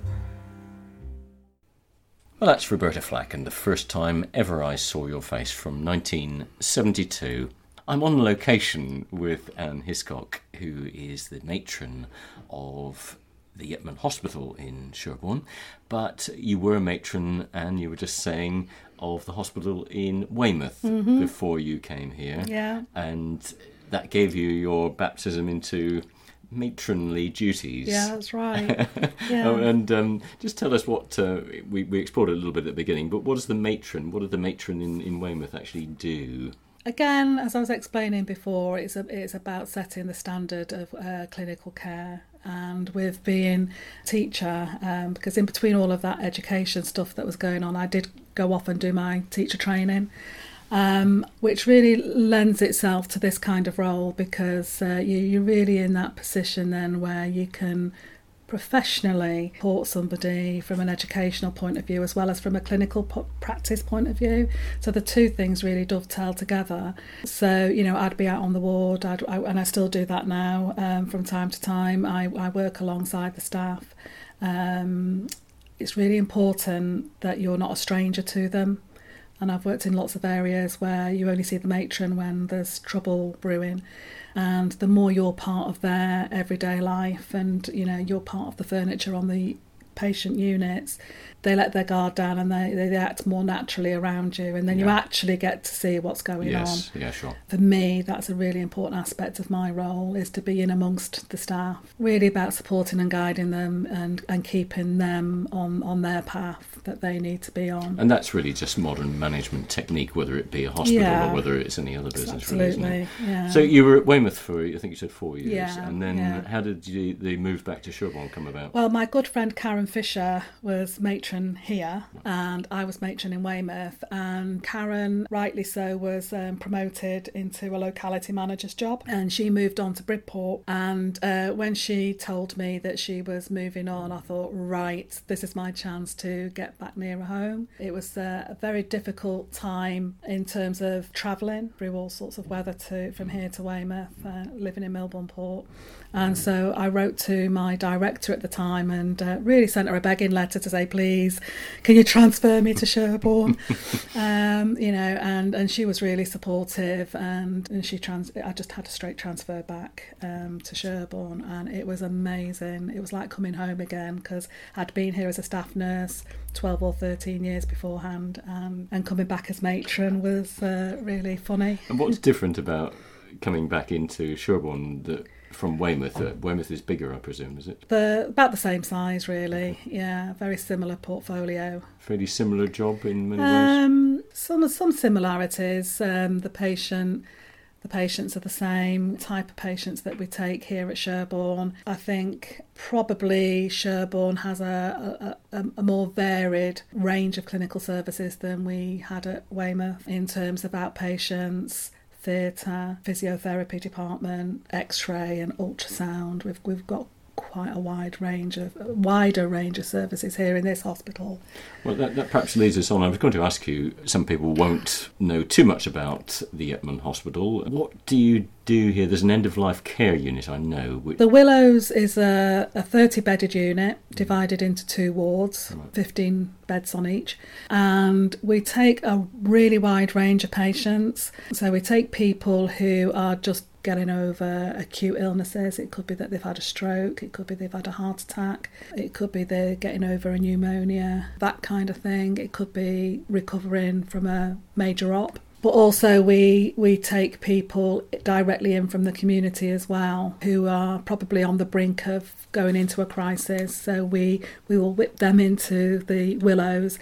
Well, that's Roberta Flack and The First Time Ever I Saw Your Face from nineteen seventy-two. I'm on location with Anne Hiscock, who is the matron of the Yetman Hospital in Sherborne. But you were a matron, and you were just saying, of the hospital in Weymouth Mm-hmm. before you came here. Yeah. And that gave you your baptism into matronly duties. Yeah, that's right. Yeah. Oh, and um, just tell us what, uh, we, we explored it a little bit at the beginning, but what does the matron, what did the matron in, in Weymouth actually do? Again, as I was explaining before, it's a, it's about setting the standard of uh, clinical care. And with being a teacher, um, because in between all of that education stuff that was going on, I did go off and do my teacher training, um, which really lends itself to this kind of role, because uh, you, you're really in that position then where you can professionally support somebody from an educational point of view as well as from a clinical po- practice point of view. So the two things really dovetail together. So, you know, I'd be out on the ward, I'd, I, and I still do that now um, from time to time. I, I work alongside the staff. Um, it's really important that you're not a stranger to them. And I've worked in lots of areas where you only see the matron when there's trouble brewing. And the more you're part of their everyday life and, you know, you're part of the furniture on the patient units, they let their guard down and they, they act more naturally around you, and then Yeah. you actually get to see what's going Yes, on. yeah, sure. For me, that's a really important aspect of my role, is to be in amongst the staff, really about supporting and guiding them and, and keeping them on, on their path that they need to be on. And that's really just modern management technique, whether it be a hospital Yeah. or whether it's any other business, really, isn't it? Absolutely, yeah. So you were at Weymouth for, I think you said four years, Yeah, and then yeah. how did you, the move back to Sherborne come about? Well, my good friend Karen Fisher was matron here, and I was matron in Weymouth, and Karen, rightly so, was um, promoted into a locality manager's job, and she moved on to Bridport. And uh, when she told me that she was moving on, I thought, right, this is my chance to get back nearer home. It was uh, a very difficult time in terms of travelling through all sorts of weather to from here to Weymouth, uh, living in Melbourne Port. And so I wrote to my director at the time and uh, really sent her a begging letter to say, please, can you transfer me to Sherborne? um, you know, and, and she was really supportive, and, and she trans. I just had a straight transfer back um, to Sherborne, and it was amazing. It was like coming home again, because I'd been here as a staff nurse twelve or thirteen years beforehand, and, and coming back as matron was uh, really funny. And what's different about coming back into Sherborne that, from Weymouth? Uh, Weymouth is bigger, I presume, is it? The, about the same size, really. Yeah, very similar portfolio. Fairly similar job in many ways? Um, some some similarities. Um, the patient, the patients are the same type of patients that we take here at Sherborne. I think probably Sherborne has a, a, a, a more varied range of clinical services than we had at Weymouth in terms of outpatients, theatre, physiotherapy department, X-ray and ultrasound. We've we've got quite a wide range of a wider range of services here in this hospital. Well, that, that perhaps leads us on. I was going to ask you, some people won't know too much about the Yetman Hospital. What do you do here? There's an end-of-life care unit, I know. Which... The Willows is a, a thirty-bedded unit divided into two wards, fifteen beds on each. And we take a really wide range of patients. So we take people who are just getting over acute illnesses. It could be that they've had a stroke, it could be they've had a heart attack, it could be they're getting over a pneumonia, that kind of thing. It could be recovering from a major op. But also we we take people directly in from the community as well, who are probably on the brink of going into a crisis. So we, we will whip them into the Willows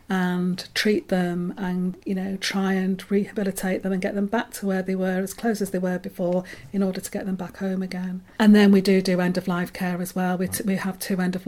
and treat them and, you know, try and rehabilitate them and get them back to where they were, as close as they were before, in order to get them back home again. And then we do do end-of-life care as well. We, t- we have two end-of-life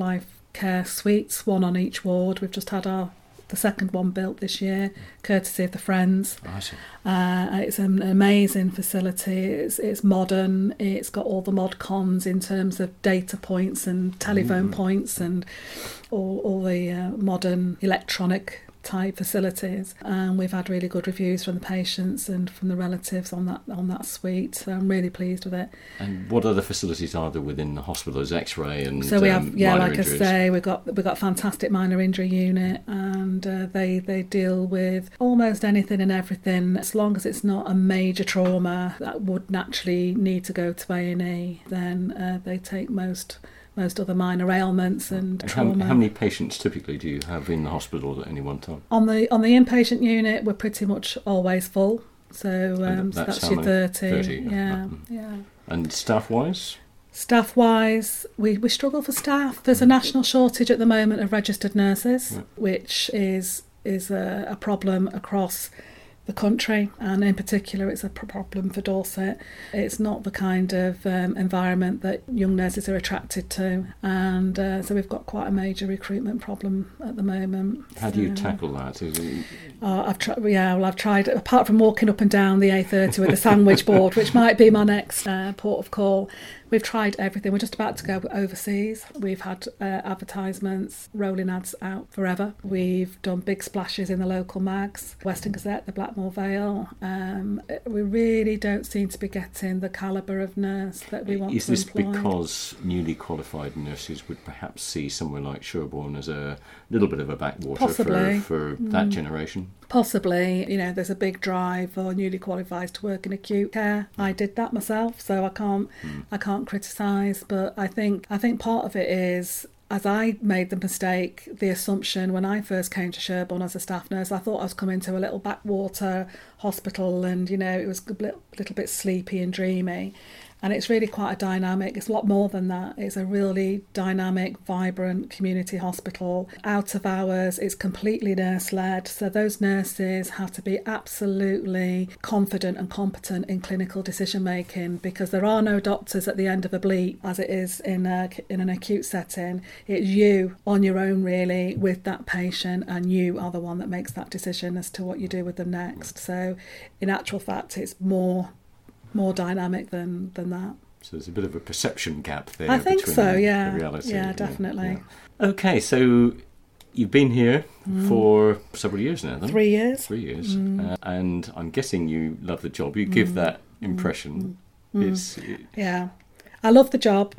care suites, one on each ward. We've just had our the second one built this year, courtesy of the Friends. I see. Uh, it's an amazing facility. It's, it's modern. It's got all the mod cons in terms of data points and telephone mm. points and all, all the uh, modern electronic type facilities, and we've had really good reviews from the patients and from the relatives on that on that suite, so I'm really pleased with it. And what other facilities are there within the hospital? There's X-ray and so we have um, yeah minor like injuries. I say, we've got we've got a fantastic minor injury unit, and uh, they they deal with almost anything and everything, as long as it's not a major trauma that would naturally need to go to A and E. Then uh, they take most most other minor ailments and, and trauma. How, how many patients typically do you have in the hospital at any one time? On the on the inpatient unit, we're pretty much always full. So, um, so that's that's your thirty. thirty. Yeah, Mm. yeah. And staff-wise? Staff-wise, we, we struggle for staff. There's a national shortage at the moment of registered nurses, Yeah. which is is a, a problem across the country, and in particular it's a problem for Dorset. It's not the kind of um, environment that young nurses are attracted to, and uh, so we've got quite a major recruitment problem at the moment. How do you So- tackle that? Is it, Oh, I've tried. Yeah, well, I've tried. Apart from walking up and down the A thirty with a sandwich board, which might be my next uh, port of call, we've tried everything. We're just about to go overseas. We've had uh, advertisements, rolling ads out forever. We've done big splashes in the local mags, Western Gazette, the Blackmore Vale. Um, we really don't seem to be getting the calibre of nurse that we want is to this employ. because newly qualified nurses would perhaps see somewhere like Sherborne as a little bit of a backwater Possibly. for, for that generation? Possibly, you know, there's a big drive for newly qualified to work in acute care. I did that myself, so I can't, Mm. I can't criticise. But I think, I think part of it is, as I made the mistake, the assumption when I first came to Sherborne as a staff nurse, I thought I was coming to a little backwater hospital, and you know, it was a little, little bit sleepy and dreamy. And it's really quite a dynamic, it's a lot more than that. It's a really dynamic, vibrant community hospital. Out of hours, it's completely nurse-led. So those nurses have to be absolutely confident and competent in clinical decision-making, because there are no doctors at the end of a bleep, as it is in a, in an acute setting. It's you on your own, really, with that patient, and you are the one that makes that decision as to what you do with them next. So in actual fact, it's more... more dynamic than, than that. So there's a bit of a perception gap there. I think between so, the, yeah. the reality. Yeah, definitely. Yeah. Okay, so you've been here for several years now, then? Three years. Three years. Uh, and I'm guessing you love the job. You give that impression. It's it, Yeah. I love the job.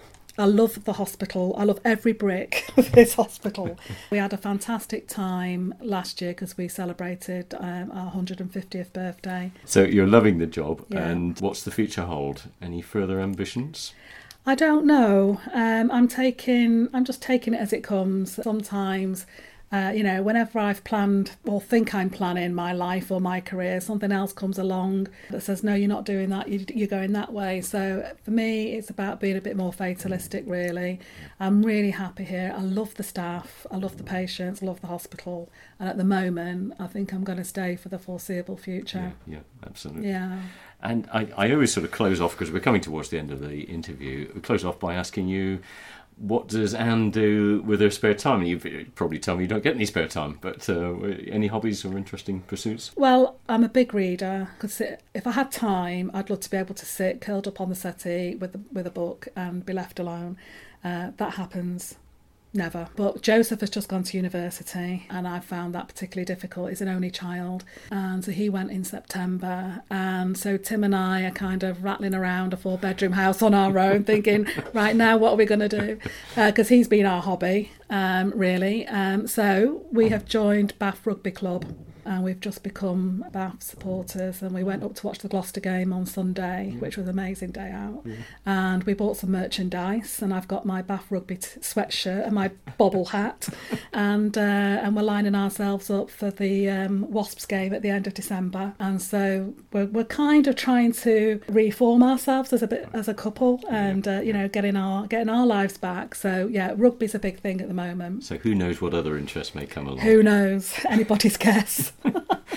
I love the hospital. I love every brick of this hospital. We had a fantastic time last year because we celebrated um, our one hundred fiftieth birthday. So you're loving the job. Yeah. And what's the future hold? Any further ambitions? I don't know. Um, I'm taking. I'm just taking it as it comes. Sometimes, uh, you know, whenever I've planned or think I'm planning my life or my career, something else comes along that says, "No, you're not doing that. You, you're going that way." So for me, it's about being a bit more fatalistic. Really, I'm really happy here. I love the staff. I love the patients. I love the hospital. And at the moment, I think I'm going to stay for the foreseeable future. Yeah, yeah, absolutely. Yeah. And I, I always sort of close off, because we're coming towards the end of the interview, we close off by asking you, what does Anne do with her spare time? And you've probably told me you don't get any spare time, but uh, any hobbies or interesting pursuits? Well, I'm a big reader. Could sit, if I had time, I'd love to be able to sit curled up on the settee with a, with a book and be left alone. Uh, that happens never. But Joseph has just gone to university, and I found that particularly difficult. He's an only child, and so he went in September, and so Tim and I are kind of rattling around a four bedroom house on our own thinking, right now, what are we going to do? Because uh, he's been our hobby, um, really. Um, so we have joined Bath Rugby Club, and we've just become Bath supporters, and we went up to watch the Gloucester game on Sunday, which was an amazing day out. Yeah. And we bought some merchandise, and I've got my Bath Rugby t- sweatshirt and my bobble hat, and uh, and we're lining ourselves up for the um, Wasps game at the end of December. And so we're we're kind of trying to reform ourselves as a bit as a couple, and uh, you know, getting our getting our lives back. So yeah, rugby's a big thing at the moment. So who knows what other interests may come along? Who knows? Anybody's guess.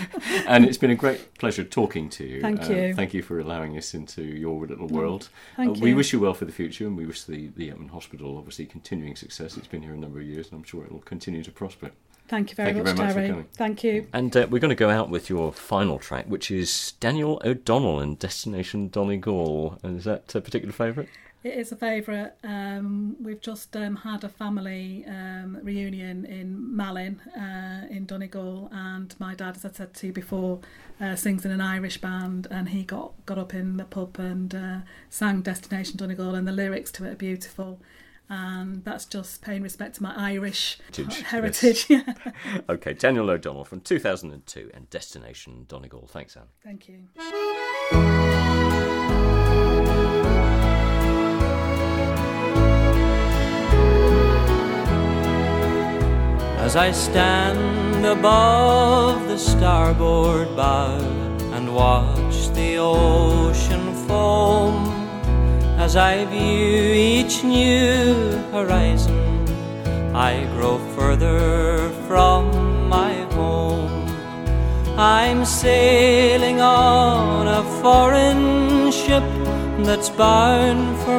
And it's been a great pleasure talking to you. Thank Uh, you. thank you for allowing us into your little world. Thank Uh, we you. wish you well for the future, and we wish the, the Yetman Hospital, obviously, continuing success. It's been here a number of years, and I'm sure it will continue to prosper. Thank you very Thank you much, very much for Terry. coming. Thank you. And uh, we're going to go out with your final track, which is Daniel O'Donnell and Destination Donegal. And is that a particular favourite? It is a favourite. Um, we've just um, had a family um, reunion in Malin, uh, in Donegal, and my dad, as I said to you before, uh, sings in an Irish band, and he got, got up in the pub and uh, sang Destination Donegal, and the lyrics to it are beautiful. And that's just paying respect to my Irish Heritage, heritage. Yeah. Okay, Daniel O'Donnell from two thousand two and Destination Donegal. Thanks, Anne. Thank you. As I stand above the starboard bow and watch the ocean foam, as I view each new horizon, I grow further from my home. I'm sailing on a foreign ship that's bound for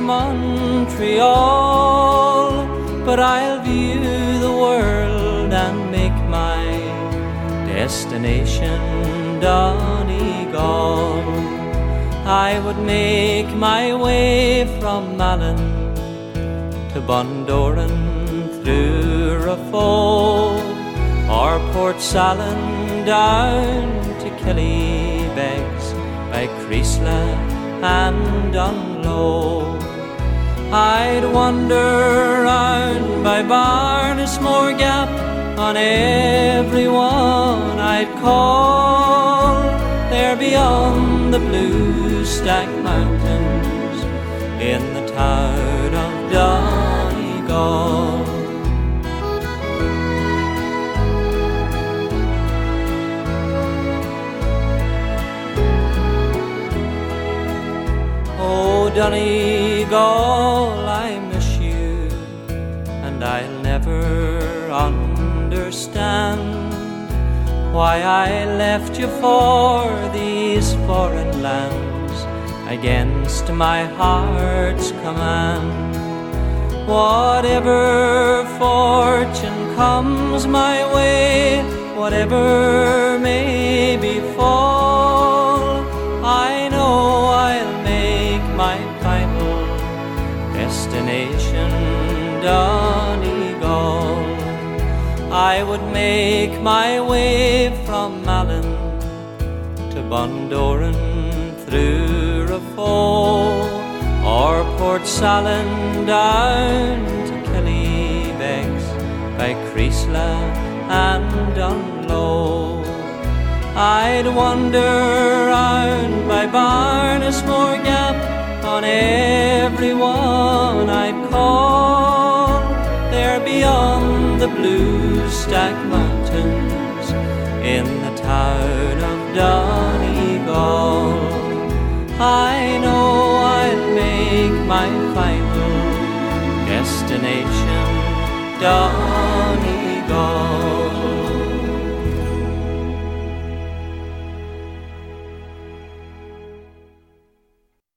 Montreal, but I'll view the world and make my destination Donegal. I would make my way from Malin to Bundoran through Raphoe, or Port Salin down to Killybegs by Creesla and Dunloe. I'd wander round by Barnesmore Gap, on everyone I'd call, there beyond the blue Stack Mountains in the town of Donegal. Oh, Donegal, I miss you, and I'll never understand why I left you for these foreign lands against my heart's command. Whatever fortune comes my way, whatever may befall, I know I'll make my final destination Donegal. I would make my way from Malin to Bundoran through Raphoe, or Port Salin down to Killybegs by Creesla and Dunloe. I'd wander round by Barnesmore Gap, on everyone I'd call, there beyond the blue Stack Mountains in the town of Donegal. I know I'll make my final destination Donegal.